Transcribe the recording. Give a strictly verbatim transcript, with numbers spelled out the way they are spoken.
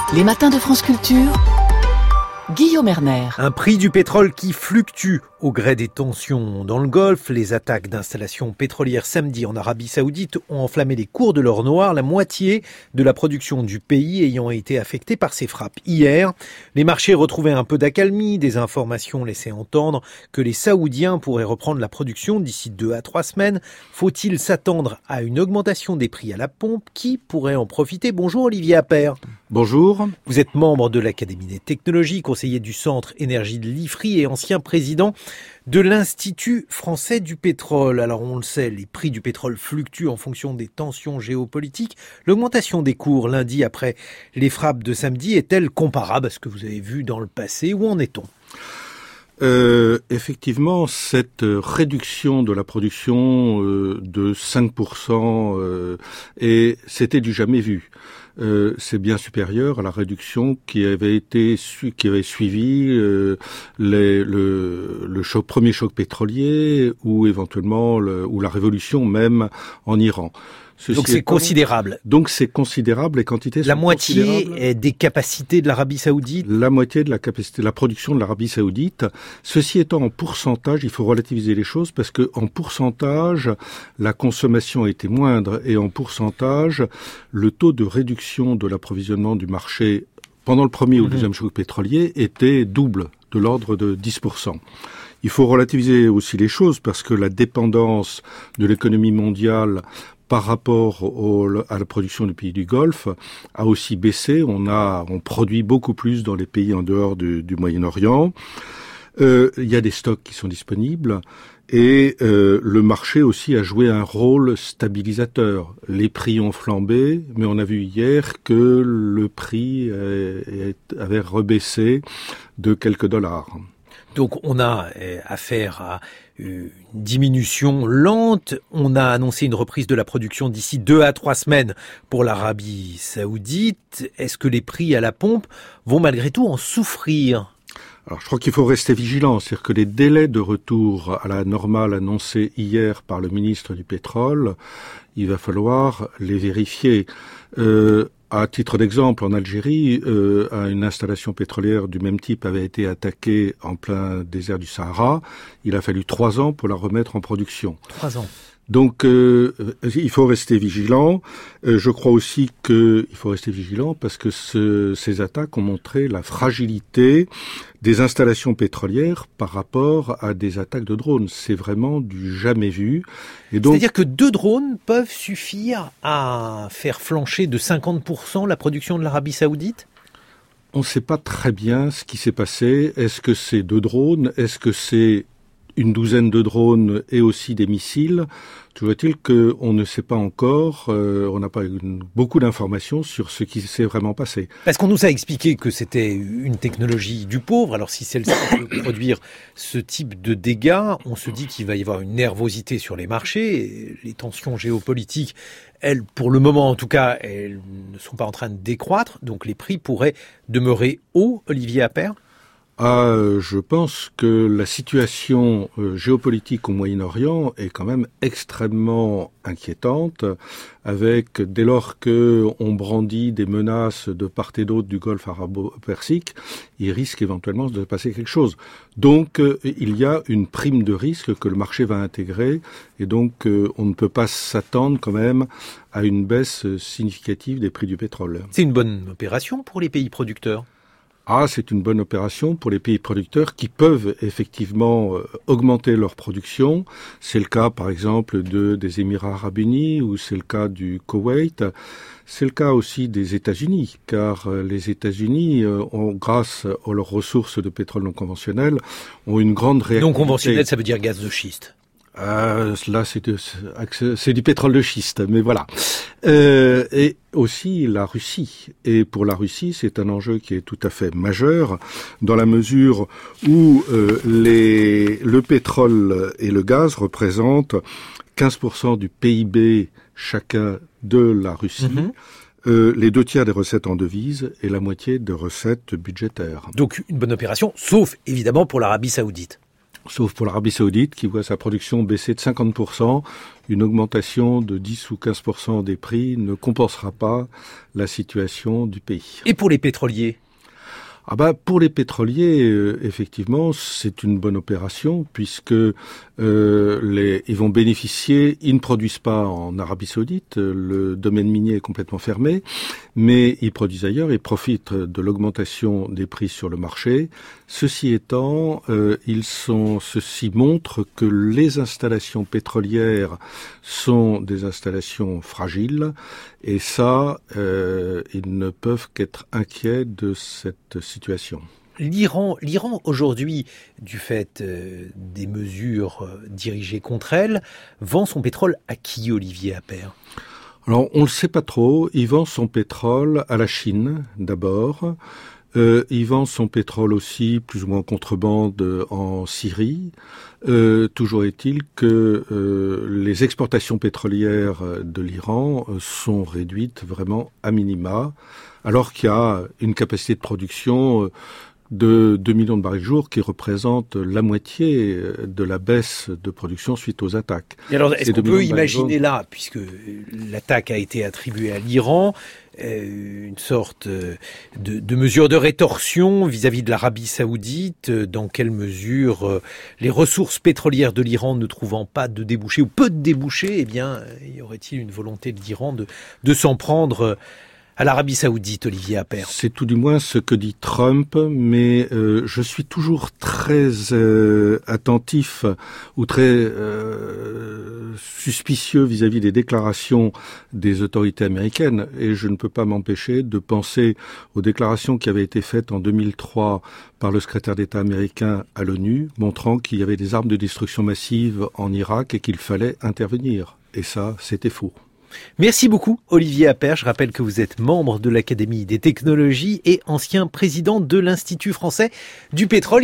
Les matins de France Culture, Guillaume Erner. Un prix du pétrole qui fluctue au gré des tensions dans le Golfe. Les attaques d'installations pétrolières samedi en Arabie Saoudite ont enflammé les cours de l'or noir, la moitié de la production du pays ayant été affectée par ces frappes. Hier, les marchés retrouvaient un peu d'accalmie, des informations laissaient entendre que les Saoudiens pourraient reprendre la production d'ici deux à trois semaines. Faut-il s'attendre à une augmentation des prix à la pompe? Qui pourrait en profiter? Bonjour Olivier Appert. Bonjour. Vous êtes membre de l'Académie des technologies, conseiller du Centre Énergie de l'I F R I et ancien président de l'Institut français du pétrole. Alors on le sait, les prix du pétrole fluctuent en fonction des tensions géopolitiques. L'augmentation des cours lundi après les frappes de samedi est-elle comparable à ce que vous avez vu dans le passé? Où en est-on? Euh, effectivement, cette réduction de la production euh, de cinq pour cent, euh, et c'était du jamais vu. Euh, c'est bien supérieur à la réduction qui avait été su, qui avait suivi euh, les, le, le choc, premier choc pétrolier ou éventuellement le, ou la révolution même en Iran. Ceci Donc c'est étant, considérable. Donc c'est considérable, les quantités la sont moitié des capacités de l'Arabie Saoudite. La moitié de la capacité, de la production de l'Arabie Saoudite. Ceci étant en pourcentage, il faut relativiser les choses parce que en pourcentage, la consommation était moindre et en pourcentage, le taux de réduction de l'approvisionnement du marché pendant le premier mmh. ou le deuxième choc pétrolier était double, de l'ordre de dix pour cent. Il faut relativiser aussi les choses parce que la dépendance de l'économie mondiale par rapport au, à la production des pays du Golfe a aussi baissé. On a, on produit beaucoup plus dans les pays en dehors du, du Moyen-Orient. Euh, il y a des stocks qui sont disponibles et euh, le marché aussi a joué un rôle stabilisateur. Les prix ont flambé, mais on a vu hier que le prix euh, avait rebaissé de quelques dollars. Donc on a affaire à une diminution lente. On a annoncé une reprise de la production d'ici deux à trois semaines pour l'Arabie Saoudite. Est-ce que les prix à la pompe vont malgré tout en souffrir ? Alors, je crois qu'il faut rester vigilant, c'est-à-dire que les délais de retour à la normale annoncés hier par le ministre du Pétrole, il va falloir les vérifier. Euh, À titre d'exemple, en Algérie, euh, une installation pétrolière du même type avait été attaquée en plein désert du Sahara. Il a fallu trois ans pour la remettre en production. Trois ans. Donc, euh, il faut rester vigilant. Euh, je crois aussi qu'il faut rester vigilant parce que ce, ces attaques ont montré la fragilité des installations pétrolières par rapport à des attaques de drones. C'est vraiment du jamais vu. Et donc, c'est-à-dire que deux drones peuvent suffire à faire flancher de cinquante pour cent la production de l'Arabie Saoudite ? On ne sait pas très bien ce qui s'est passé. Est-ce que c'est deux drones ? Est-ce que c'est une douzaine de drones et aussi des missiles? Toujours est-il qu'on ne sait pas encore, euh, on n'a pas eu beaucoup d'informations sur ce qui s'est vraiment passé. Parce qu'on nous a expliqué que c'était une technologie du pauvre, alors si celle-ci peut produire ce type de dégâts, on se dit qu'il va y avoir une nervosité sur les marchés, les tensions géopolitiques, elles, pour le moment en tout cas, elles ne sont pas en train de décroître, donc les prix pourraient demeurer hauts, Olivier Appert ? Ah, je pense que la situation euh, géopolitique au Moyen-Orient est quand même extrêmement inquiétante, avec, dès lors que on brandit des menaces de part et d'autre du Golfe arabo-persique, il risque éventuellement de se passer quelque chose. Donc, euh, il y a une prime de risque que le marché va intégrer, et donc euh, on ne peut pas s'attendre quand même à une baisse significative des prix du pétrole. C'est une bonne opération pour les pays producteurs. Ah, c'est une bonne opération pour les pays producteurs qui peuvent effectivement euh, augmenter leur production. C'est le cas, par exemple, de, des Émirats arabes unis ou c'est le cas du Koweït. C'est le cas aussi des États-Unis, car euh, les États-Unis, euh, ont, grâce à leurs ressources de pétrole non conventionnelles, ont une grande réactivité. Non conventionnel, ça veut dire gaz de schiste. Euh, là, c'est, de, c'est du pétrole de schiste, mais voilà. Euh, et aussi la Russie. Et pour la Russie, c'est un enjeu qui est tout à fait majeur, dans la mesure où euh, les, le pétrole et le gaz représentent quinze pour cent du P I B chacun de la Russie. Mm-hmm. Euh, les deux tiers des recettes en devises et la moitié de recettes budgétaires. Donc une bonne opération, sauf évidemment pour l'Arabie Saoudite. sauf pour l'Arabie Saoudite qui voit sa production baisser de cinquante pour cent. Une augmentation de dix ou quinze pour cent des prix ne compensera pas la situation du pays. Et pour les pétroliers ? Ah bah pour les pétroliers, euh, effectivement, c'est une bonne opération puisque euh, les, ils vont bénéficier. Ils ne produisent pas en Arabie Saoudite, le domaine minier est complètement fermé, mais ils produisent ailleurs et profitent de l'augmentation des prix sur le marché. Ceci étant, euh, ils sont, ceci montre que les installations pétrolières sont des installations fragiles et ça, euh, ils ne peuvent qu'être inquiets de cette situation. L'Iran, l'Iran aujourd'hui, du fait euh, des mesures euh, dirigées contre elle, vend son pétrole à qui, Olivier Appert ? Alors, on ne le sait pas trop. Il vend son pétrole à la Chine, d'abord. Euh, il vend son pétrole aussi, plus ou moins en contrebande, en Syrie. Euh, toujours est-il que euh, les exportations pétrolières de l'Iran sont réduites vraiment à minima, alors qu'il y a une capacité de production de deux millions de barils jour qui représente la moitié de la baisse de production suite aux attaques. Et alors, est-ce qu'on peut imaginer là, puisque l'attaque a été attribuée à l'Iran, euh, une sorte de, de mesure de rétorsion vis-à-vis de l'Arabie Saoudite, dans quelle mesure euh, les ressources pétrolières de l'Iran ne trouvant pas de débouchés ou peu de débouchés, eh bien, y aurait-il une volonté de l'Iran de, de s'en prendre à l'Arabie Saoudite, Olivier Appert? C'est tout du moins ce que dit Trump, mais euh, je suis toujours très euh, attentif ou très euh, suspicieux vis-à-vis des déclarations des autorités américaines, et je ne peux pas m'empêcher de penser aux déclarations qui avaient été faites en deux mille trois par le secrétaire d'État américain à l'ONU, montrant qu'il y avait des armes de destruction massive en Irak et qu'il fallait intervenir. Et ça, c'était faux. Merci beaucoup, Olivier Appert. Je rappelle que vous êtes membre de l'Académie des technologies et ancien président de l'Institut français du pétrole.